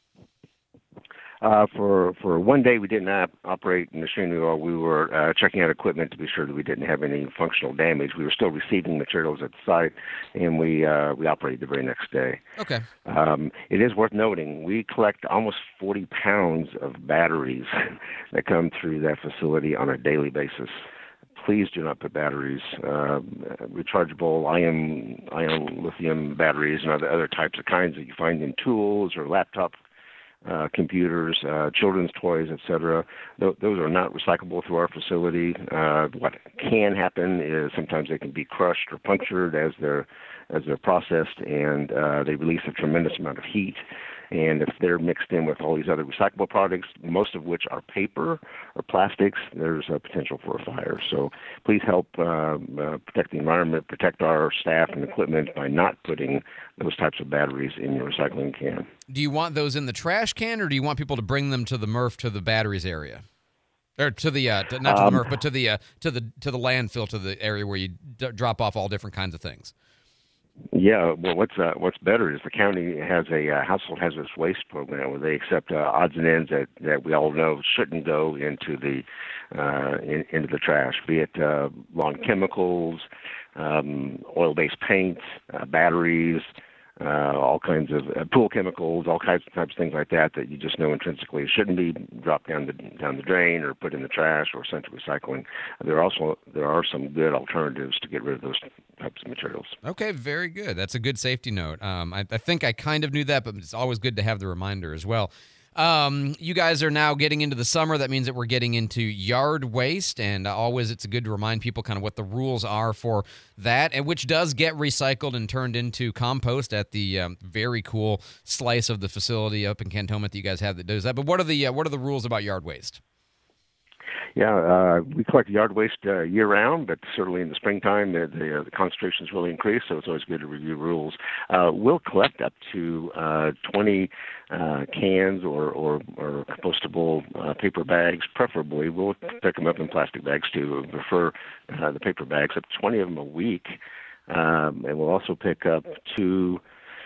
Speaker 1: Uh, for for one day, we did not operate the machinery, or we were uh, checking out equipment to be sure that we didn't have any functional damage. We were still receiving materials at the site, and we uh, we operated the very next day.
Speaker 3: Okay.
Speaker 1: Um, it is worth noting we collect almost forty pounds of batteries that come through that facility on a daily basis. Please do not put batteries, uh, rechargeable ion, ion lithium batteries, and other other types of kinds that you find in tools or laptop uh, computers, uh, children's toys, et cetera. Th- those are not recyclable through our facility. Uh, what can happen is sometimes they can be crushed or punctured as they're as they're processed, and uh, they release a tremendous amount of heat. And if they're mixed in with all these other recyclable products, most of which are paper or plastics, there's a potential for a fire. So please help uh, uh, protect the environment, protect our staff and equipment by not putting those types of batteries in your recycling can.
Speaker 3: Do you want those in the trash can, or do you want people to bring them to the M R F, to the batteries area? Or to the, uh, to, not to
Speaker 1: Um,
Speaker 3: the M R F, but to the, uh, to the to the landfill, to the area where you d- drop off all different kinds of things?
Speaker 1: Yeah, well, what's uh, what's better is the county has a uh, household hazardous waste program where they accept uh, odds and ends that, that we all know shouldn't go into the uh, in, into the trash, be it uh, lawn chemicals, um, oil-based paints, uh, batteries, uh, all kinds of uh, pool chemicals, all kinds of types of things like that that you just know intrinsically shouldn't be dropped down the down the drain or put in the trash or sent to recycling. There are also there are some good alternatives to get rid of those types of materials.
Speaker 3: Okay, very good. That's a good safety note. Um, I, I think I kind of knew that, but it's always good to have the reminder as well. Um, you guys are now getting into the summer. That means that we're getting into yard waste, and always it's good to remind people kind of what the rules are for that, and which does get recycled and turned into compost at the um, very cool slice of the facility up in Cantonment that you guys have that does that. But what are the uh, what are the rules about yard waste?
Speaker 1: Yeah, uh, we collect yard waste uh, year-round, but certainly in the springtime, the, the, uh, the concentrations really increase, so it's always good to review rules. Uh, we'll collect up to uh, twenty uh, cans or, or, or compostable uh, paper bags, preferably. We'll pick them up in plastic bags, too. We prefer uh, the paper bags, up to twenty of them a week. Um, and we'll also pick up two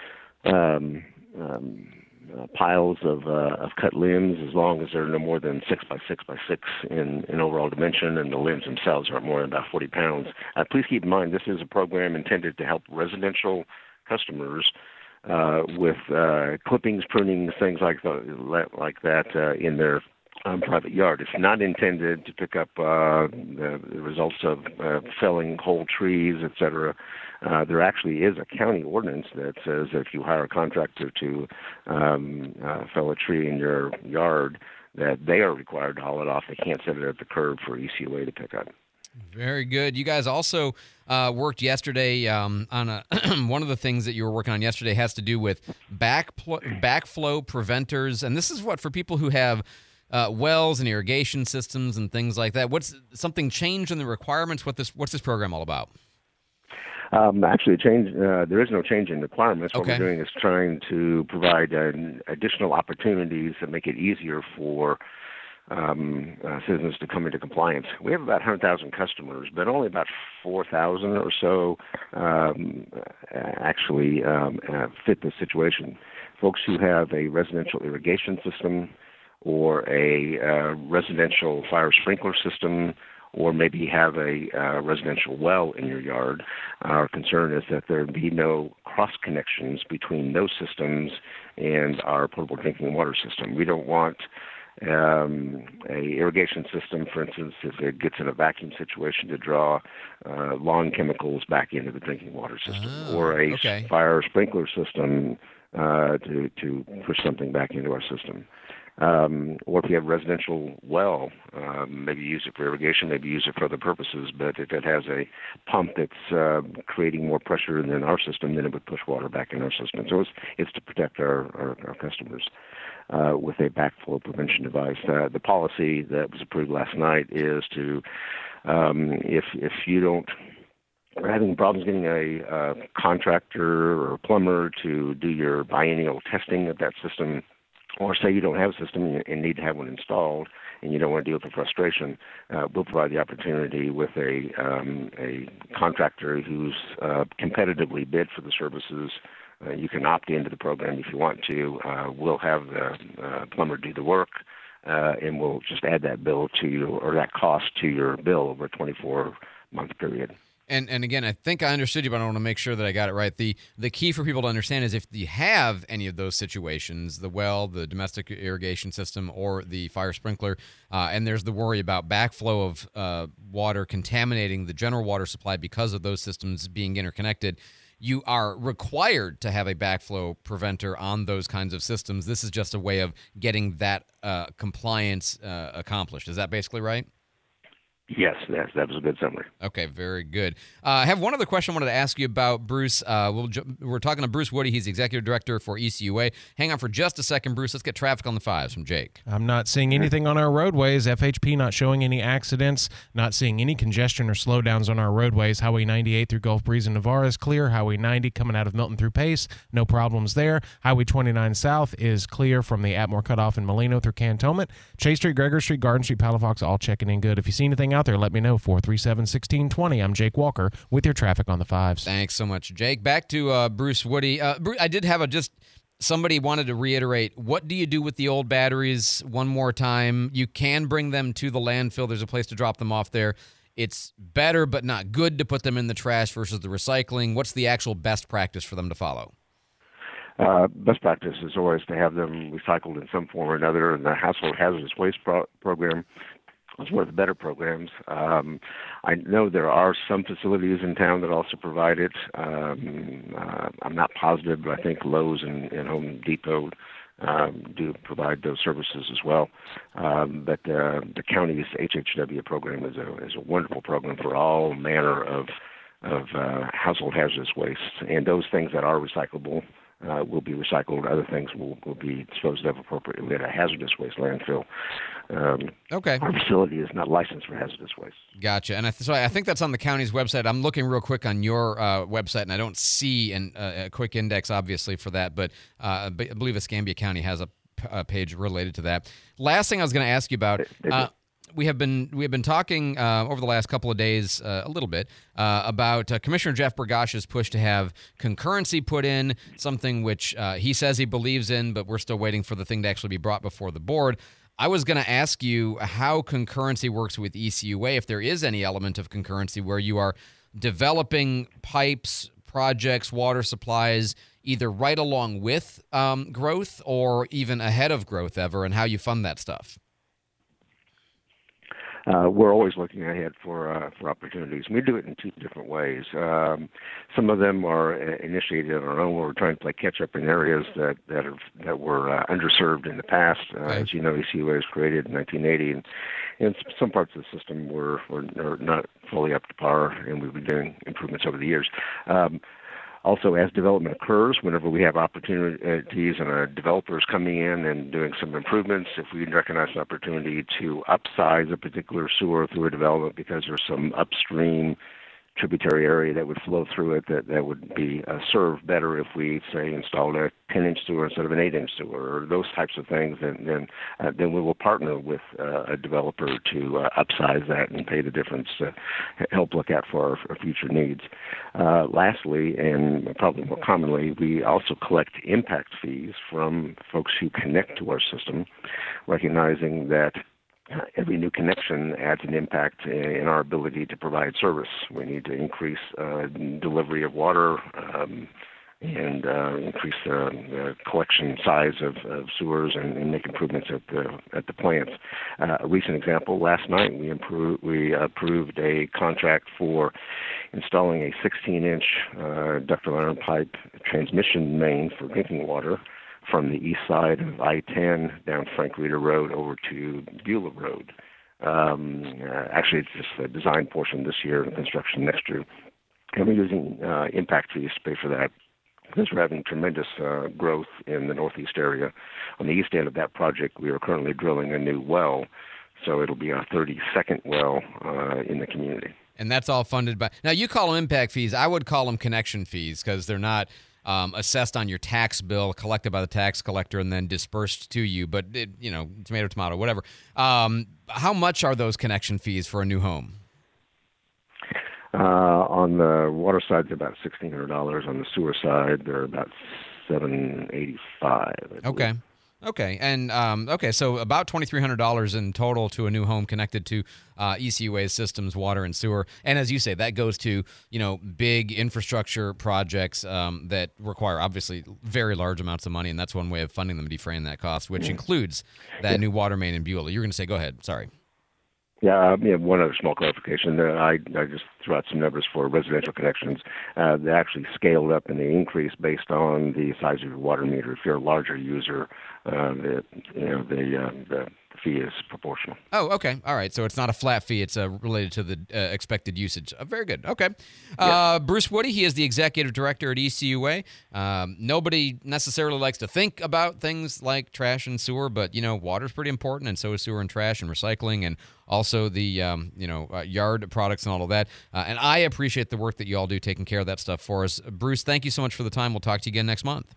Speaker 1: um, um, Uh, piles of uh, of cut limbs, as long as they're no more than six by six by six in, in overall dimension, and the limbs themselves aren't more than about forty pounds. Uh, please keep in mind this is a program intended to help residential customers uh, with uh, clippings, prunings, things like the, like that uh, in their um, private yard. It's not intended to pick up uh, the, the results of uh, felling whole trees, et cetera. Uh, there actually is a county ordinance that says if you hire a contractor to um, uh, fell a tree in your yard, that they are required to haul it off. They can't set it at the curb for E C O A to pick up.
Speaker 3: Very good. You guys also uh, worked yesterday um, on a one of the things that you were working on yesterday has to do with back pl- backflow preventers, and this is what for people who have uh, wells and irrigation systems and things like that. What's something changed in the requirements? What this what's this program all about?
Speaker 1: Um, actually, change. Uh, there is no change in requirements. What
Speaker 3: Okay.
Speaker 1: we're doing is trying to provide uh, additional opportunities that make it easier for um, uh, citizens to come into compliance. We have about one hundred thousand customers, but only about four thousand or so um, actually um, uh, fit the situation. Folks who have a residential irrigation system or a uh, residential fire sprinkler system, or maybe have a uh, residential well in your yard. Our concern is that there be no cross connections between those systems and our potable drinking water system. We don't want um, a irrigation system, for instance, if it gets in a vacuum situation, to draw uh, lawn chemicals back into the drinking water system,
Speaker 3: Oh,
Speaker 1: or a
Speaker 3: okay.
Speaker 1: fire sprinkler system uh, to, to push something back into our system. Um, or if you have a residential well, um, maybe use it for irrigation, maybe use it for other purposes, but if it has a pump that's uh, creating more pressure than our system, then it would push water back in our system. So it's, it's to protect our, our, our customers uh, with a backflow prevention device. Uh, the policy that was approved last night is to, um, if, if you don't are having problems getting a uh, contractor or a plumber to do your biennial testing of that system, or say you don't have a system and need to have one installed and you don't want to deal with the frustration, uh, we'll provide the opportunity with a um, a contractor who's uh, competitively bid for the services. Uh, you can opt into the program if you want to. Uh, we'll have the uh, plumber do the work, uh, and we'll just add that bill to you, or that cost to your bill over a twenty-four month period.
Speaker 3: And and again, I think I understood you, but I want to make sure that I got it right. The the key for people to understand is if you have any of those situations, the well, the domestic irrigation system, or the fire sprinkler, uh, and there's the worry about backflow of uh, water contaminating the general water supply because of those systems being interconnected, you are required to have a backflow preventer on those kinds of systems. This is just a way of getting that uh, compliance uh, accomplished. Is that basically right?
Speaker 1: Yes, that, that was a good summary.
Speaker 3: Okay, very good. Uh, I have one other question I wanted to ask you about, Bruce. Uh, we'll ju- we're talking to Bruce Woody. He's the executive director for E C U A. Hang on for just a second, Bruce. Let's get traffic on the fives from Jake.
Speaker 4: I'm not seeing anything on our roadways. F H P not showing any accidents, not seeing any congestion or slowdowns on our roadways. Highway ninety-eight through Gulf Breeze and Navarre is clear. Highway ninety coming out of Milton through Pace, no problems there. Highway twenty-nine South is clear from the Atmore Cutoff in Molino through Cantonment. Chase Street, Gregor Street, Garden Street, Palafox, all checking in good. If you see anything out there, let me know. four three seven, one six two zero. I'm Jake Walker with your traffic on the fives.
Speaker 3: Thanks so much, Jake. Back to uh, Bruce Woody. Uh, Bruce, I did have a just somebody wanted to reiterate, what do you do with the old batteries one more time? You can bring them to the landfill. There's a place to drop them off there. It's better but not good to put them in the trash versus the recycling. What's the actual best practice for them to follow?
Speaker 1: Uh, best practice is always to have them recycled in some form or another, and the Household Hazardous Waste pro- Program is one of the better programs. Um, I know there are some facilities in town that also provide it. Um, uh, I'm not positive, but I think Lowe's and, and Home Depot um, do provide those services as well. Um, but uh, the county's H H W program is a is a wonderful program for all manner of of uh, household hazardous waste, and those things that are recyclable Uh, will be recycled. Other things will, will be disposed of appropriately at a hazardous waste landfill. Um,
Speaker 3: okay.
Speaker 1: Our facility is not licensed for hazardous waste.
Speaker 3: Gotcha. And I th- so I think that's on the county's website. I'm looking real quick on your uh, website, and I don't see an, uh, a quick index, obviously, for that, but uh, I believe Escambia County has a, p- a page related to that. Last thing I was going to ask you about, uh, we have been we have been talking uh, over the last couple of days uh, a little bit uh, about uh, Commissioner Jeff Bergosh's push to have concurrency put in, something which uh, he says he believes in, but we're still waiting for the thing to actually be brought before the board. I was going to ask you how concurrency works with E C U A, if there is any element of concurrency where you are developing pipes, projects, water supplies, either right along with um, growth or even ahead of growth ever, and how you fund that stuff.
Speaker 1: uh, we're always looking ahead for uh, for opportunities. We do it in two different ways. Um, some of them are initiated on our own, where we're trying to play catch up in areas that that have that were uh, underserved in the past. Uh, right. As you know, E C U A was created in nineteen eighty, and, and some parts of the system were, were are not fully up to par, and we've been doing improvements over the years. Um, Also, as development occurs, whenever we have opportunities and uh, developers coming in and doing some improvements, if we recognize an opportunity to upsize a particular sewer through a development because there's some upstream tributary area that would flow through it that, that would be uh, served better if we, say, installed a ten-inch sewer instead of an eight-inch sewer, or those types of things, then then, uh, then we will partner with uh, a developer to uh, upsize that and pay the difference to help look out for our, our future needs. Uh, lastly, and probably more commonly, we also collect impact fees from folks who connect to our system, recognizing that every new connection adds an impact in our ability to provide service. We need to increase uh, delivery of water um, and uh, increase uh, the collection size of, of sewers and, and make improvements at the at the plants. Uh, a recent example: last night we improved we approved a contract for installing a sixteen-inch uh, ductile iron pipe transmission main for drinking water from the east side of I ten down Frank Reeder Road over to Beulah Road. Um, uh, actually, it's just a design portion this year and construction next year. And we're using uh, impact fees to pay for that because we're having tremendous uh, growth in the northeast area. On the east end of that project, we are currently drilling a new well, so it'll be our thirty-second well uh, in the community.
Speaker 3: And that's all funded by... Now, you call them impact fees. I would call them connection fees because they're not... Um, assessed on your tax bill, collected by the tax collector, and then dispersed to you. But, it, you know, tomato, tomato, whatever. Um, how much are those connection fees for a new home?
Speaker 1: Uh, on the water side, they're about sixteen hundred dollars. On the sewer side, they're about seven eighty-five.
Speaker 3: Okay. Okay. And, um, okay, so about twenty-three hundred dollars in total to a new home connected to uh, E C U A's systems, water and sewer. And as you say, that goes to, you know, big infrastructure projects um, that require, obviously, very large amounts of money, and that's one way of funding them, defraying that cost, which includes that yeah. new water main in Beulah. You were going to say, go ahead. Sorry.
Speaker 1: Yeah, um, yeah, one other small clarification. Uh, I, I just threw out some numbers for residential connections. Uh, they actually scaled up and they increased based on the size of your water meter. If you're a larger user, uh, the, you know, the, uh, the fee is proportional.
Speaker 3: Oh, okay. All right. So it's not a flat fee. It's uh, related to the uh, expected usage. Uh, very good. Okay. Uh, yeah. Bruce Woody, he is the executive director at E C U A. Um, nobody necessarily likes to think about things like trash and sewer, but, you know, water's pretty important, and so is sewer and trash and recycling and also the, um, you know, uh, yard products and all of that. Uh, and I appreciate the work that you all do taking care of that stuff for us. Bruce, thank you so much for the time. We'll talk to you again next month.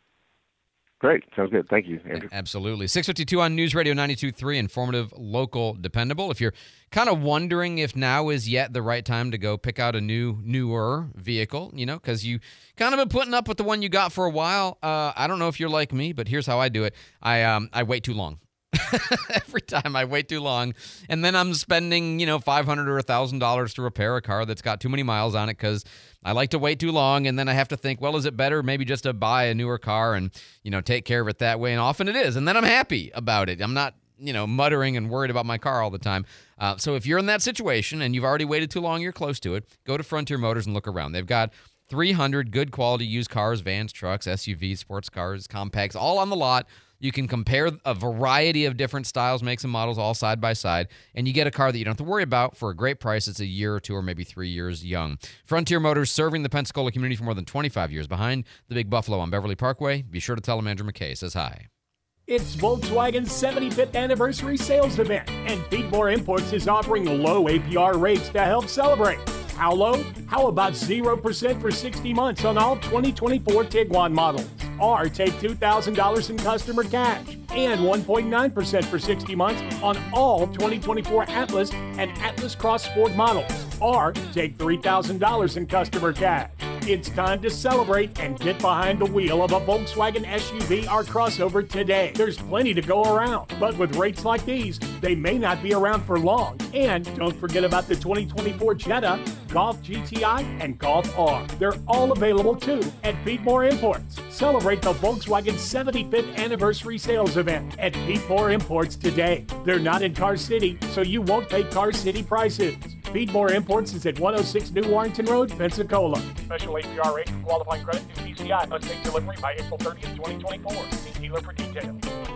Speaker 1: Great. Sounds good. Thank you, Andrew.
Speaker 3: Absolutely. six fifty-two on News Radio ninety-two point three, informative, local, dependable. If you're kind of wondering if now is yet the right time to go pick out a new, newer vehicle, you know, because you kind of been putting up with the one you got for a while. Uh, I don't know if you're like me, but here's how I do it. I um, I wait too long. Every time I wait too long, and then I'm spending, you know, five hundred dollars or one thousand dollars to repair a car that's got too many miles on it because I like to wait too long, and then I have to think, well, is it better maybe just to buy a newer car and, you know, take care of it that way? And often it is, and then I'm happy about it. I'm not, you know, muttering and worried about my car all the time. Uh, so if you're in that situation and you've already waited too long, you're close to it, go to Frontier Motors and look around. They've got three hundred good quality used cars, vans, trucks, S U Vs, sports cars, compacts, all on the lot. You can compare a variety of different styles, makes, and models all side by side, and you get a car that you don't have to worry about for a great price. It's a year or two or maybe three years young. Frontier Motors, serving the Pensacola community for more than twenty-five years, behind the Big Buffalo on Beverly Parkway. Be sure to tell them Andrew McKay says hi.
Speaker 2: It's Volkswagen's seventy-fifth anniversary sales event, and Peatmore Imports is offering low A P R rates to help celebrate. How low? How about zero percent for sixty months on all twenty twenty-four Tiguan models? Or take two thousand dollars in customer cash and one point nine percent for sixty months on all twenty twenty-four Atlas and Atlas Cross Sport models. Or take three thousand dollars in customer cash. It's time to celebrate and get behind the wheel of a Volkswagen S U V or crossover today. There's plenty to go around, but with rates like these, they may not be around for long. And don't forget about the twenty twenty-four Jetta, Golf G T I, and Golf R. They're all available too at Pete Moore Imports. Celebrate the Volkswagen seventy-fifth anniversary sales event at Pete Moore Imports today. They're not in Car City, so you won't pay Car City prices. Pete Moore Imports is at one oh six New Warrington Road, Pensacola. Special A P R rate for qualifying credit through B C I must take delivery by April thirtieth, twenty twenty-four. See dealer for details.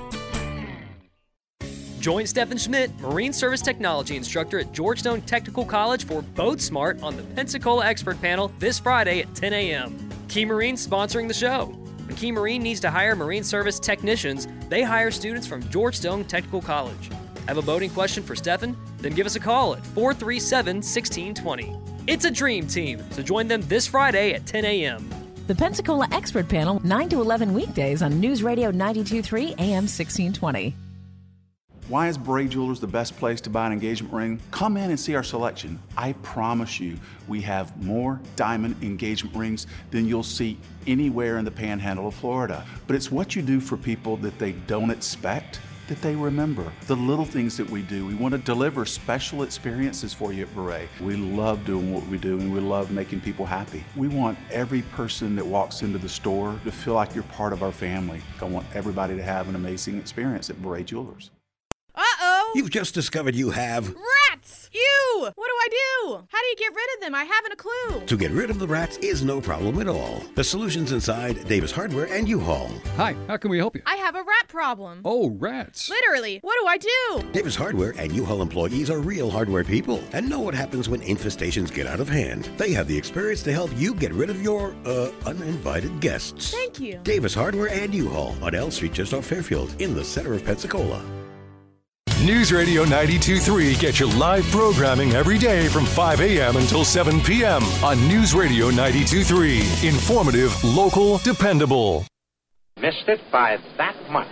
Speaker 5: Join Stephen Schmidt, Marine Service Technology Instructor at Georgetown Technical College for Boat Smart on the Pensacola Expert Panel this Friday at ten a.m. Key Marine sponsoring the show. When Key Marine needs to hire Marine Service technicians, they hire students from Georgetown Technical College. Have a boating question for Stephen? Then give us a call at four three seven, one six two zero. It's a dream team, so join them this Friday at ten a.m.
Speaker 6: The Pensacola Expert Panel, nine to eleven weekdays on News Radio ninety-two point three A M sixteen twenty.
Speaker 7: Why is Beret Jewelers the best place to buy an engagement ring? Come in and see our selection. I promise you, we have more diamond engagement rings than you'll see anywhere in the panhandle of Florida. But it's what you do for people that they don't expect that they remember. The little things that we do. We want to deliver special experiences for you at Beret. We love doing what we do, and we love making people happy. We want every person that walks into the store to feel like you're part of our family. I want everybody to have an amazing experience at Beret Jewelers.
Speaker 8: Uh-oh!
Speaker 26: You've just discovered you have
Speaker 8: Rats! Ew! What do I do? How do you get rid of them? I haven't a clue.
Speaker 26: To get rid of the rats is no problem at all. The solution's inside Davis Hardware and U-Haul.
Speaker 9: Hi, how can we help you?
Speaker 8: I have a rat problem.
Speaker 9: Oh, rats.
Speaker 8: Literally. What do I do?
Speaker 26: Davis Hardware and U-Haul employees are real hardware people and know what happens when infestations get out of hand. They have the experience to help you get rid of your, uh, uninvited guests.
Speaker 8: Thank you.
Speaker 26: Davis Hardware and U-Haul on L Street just off Fairfield in the center of Pensacola.
Speaker 12: News Radio ninety-two point three gets you live programming every day from five a.m. until seven p.m. on News Radio ninety-two point three. Informative, local, dependable.
Speaker 10: Missed it by that much.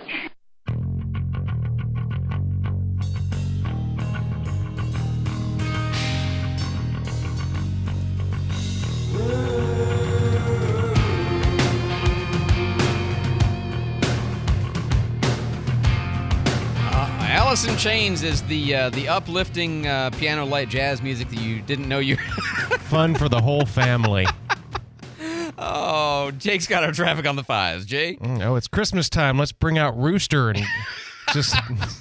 Speaker 3: Alice in Chains is the uh, the uplifting uh, piano light jazz music that you didn't know you.
Speaker 4: Fun for the whole family.
Speaker 3: Oh, Jake's got our traffic on the fives. Jake?
Speaker 4: Mm, oh, it's Christmas time. Let's bring out Rooster and just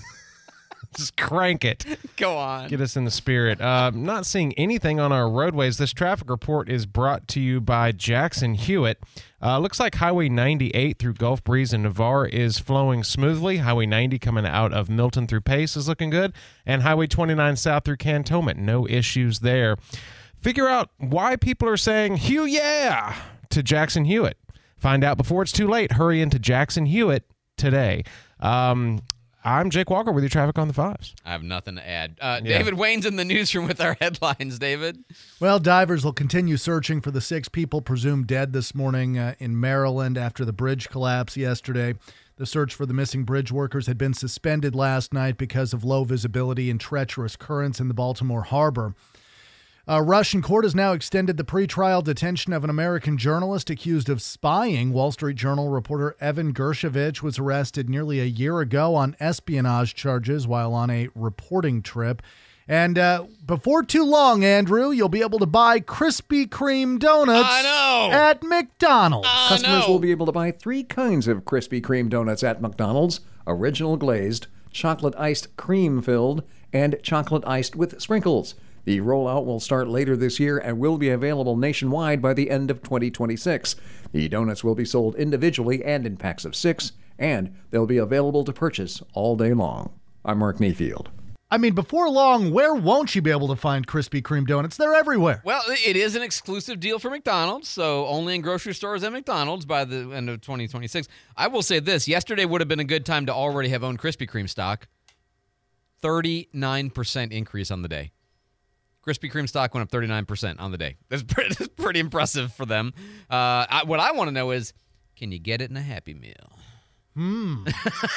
Speaker 4: just crank it.
Speaker 3: Go on.
Speaker 4: Get us in the spirit. Uh, not seeing anything on our roadways. This traffic report is brought to you by Jackson Hewitt. Uh, looks like Highway ninety-eight through Gulf Breeze and Navarre is flowing smoothly. Highway ninety coming out of Milton through Pace is looking good. And Highway twenty-nine south through Cantonment. No issues there. Figure out why people are saying, Hugh, yeah, to Jackson Hewitt. Find out before it's too late. Hurry into Jackson Hewitt today. Um, I'm Jake Walker with your traffic on the fives.
Speaker 3: I have nothing to add. Uh,
Speaker 4: Yeah.
Speaker 3: David Wayne's in the newsroom with our headlines, David.
Speaker 15: Well, divers will continue searching for the six people presumed dead this morning uh, in Maryland after the bridge collapse yesterday. The search for the missing bridge workers had been suspended last night because of low visibility and treacherous currents in the Baltimore harbor. A Russian court has now extended the pretrial detention of an American journalist accused of spying. Wall Street Journal reporter Evan Gershkovich was arrested nearly a year ago on espionage charges while on a reporting trip. And uh, before too long, Andrew, you'll be able to buy Krispy Kreme donuts
Speaker 3: I know.
Speaker 15: at McDonald's.
Speaker 11: Customers will be able to buy three kinds of Krispy Kreme donuts at McDonald's: original glazed, chocolate iced cream filled, and chocolate iced with sprinkles. The rollout will start later this year and will be available nationwide by the end of twenty twenty-six. The donuts will be sold individually and in packs of six, and they'll be available to purchase all day long. I'm Mark Mayfield.
Speaker 15: I mean, before long, where won't you be able to find Krispy Kreme donuts? They're everywhere.
Speaker 3: Well, it is an exclusive deal for McDonald's, so only in grocery stores at McDonald's by the end of twenty twenty-six. I will say this. Yesterday would have been a good time to already have owned Krispy Kreme stock. thirty-nine percent increase on the day. Krispy Kreme stock went up thirty-nine percent on the day. That's pretty, that's pretty impressive for them. Uh, I, what I want to know is, can you get it in a Happy Meal?
Speaker 15: Hmm.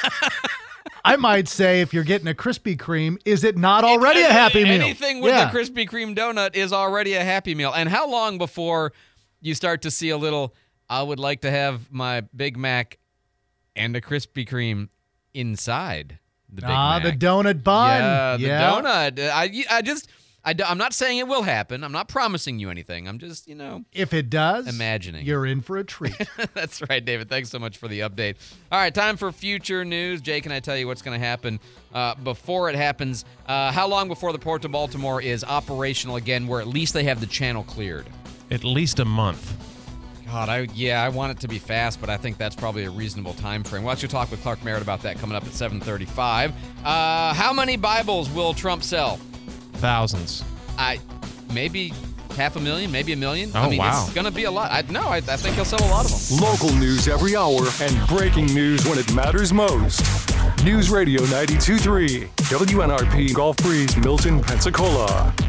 Speaker 15: I might say if you're getting a Krispy Kreme, is it not already a Happy Meal?
Speaker 3: Anything with
Speaker 15: Yeah.
Speaker 3: a Krispy Kreme donut is already a Happy Meal. And how long before you start to see a little, I would like to have my Big Mac and a Krispy Kreme inside the Big
Speaker 15: Ah,
Speaker 3: Mac?
Speaker 15: the donut bun.
Speaker 3: Yeah, the
Speaker 15: Yeah.
Speaker 3: donut. I, I just... I do, I'm not saying it will happen. I'm not promising you anything. I'm just, you know.
Speaker 15: If it does,
Speaker 3: imagining.
Speaker 15: You're in for a treat.
Speaker 3: That's right, David. Thanks so much for the update. All right, time for future news. Jay, can I tell you what's going to happen uh, before it happens? Uh, how long before the Port of Baltimore is operational again, where at least they have the channel cleared?
Speaker 4: At least a month.
Speaker 3: God, I yeah, I want it to be fast, but I think that's probably a reasonable time frame. We'll actually talk with Clark Merritt about that coming up at seven thirty-five. Uh, how many Bibles will Trump sell?
Speaker 4: Thousands.
Speaker 3: I maybe half a million, maybe a million.
Speaker 4: Oh,
Speaker 3: I mean,
Speaker 4: wow.
Speaker 3: It's going to be a lot. I, no, I, I think he'll sell a lot of them.
Speaker 12: Local news every hour and breaking news when it matters most. News Radio ninety-two point three, W N R P, Gulf Breeze, Milton, Pensacola.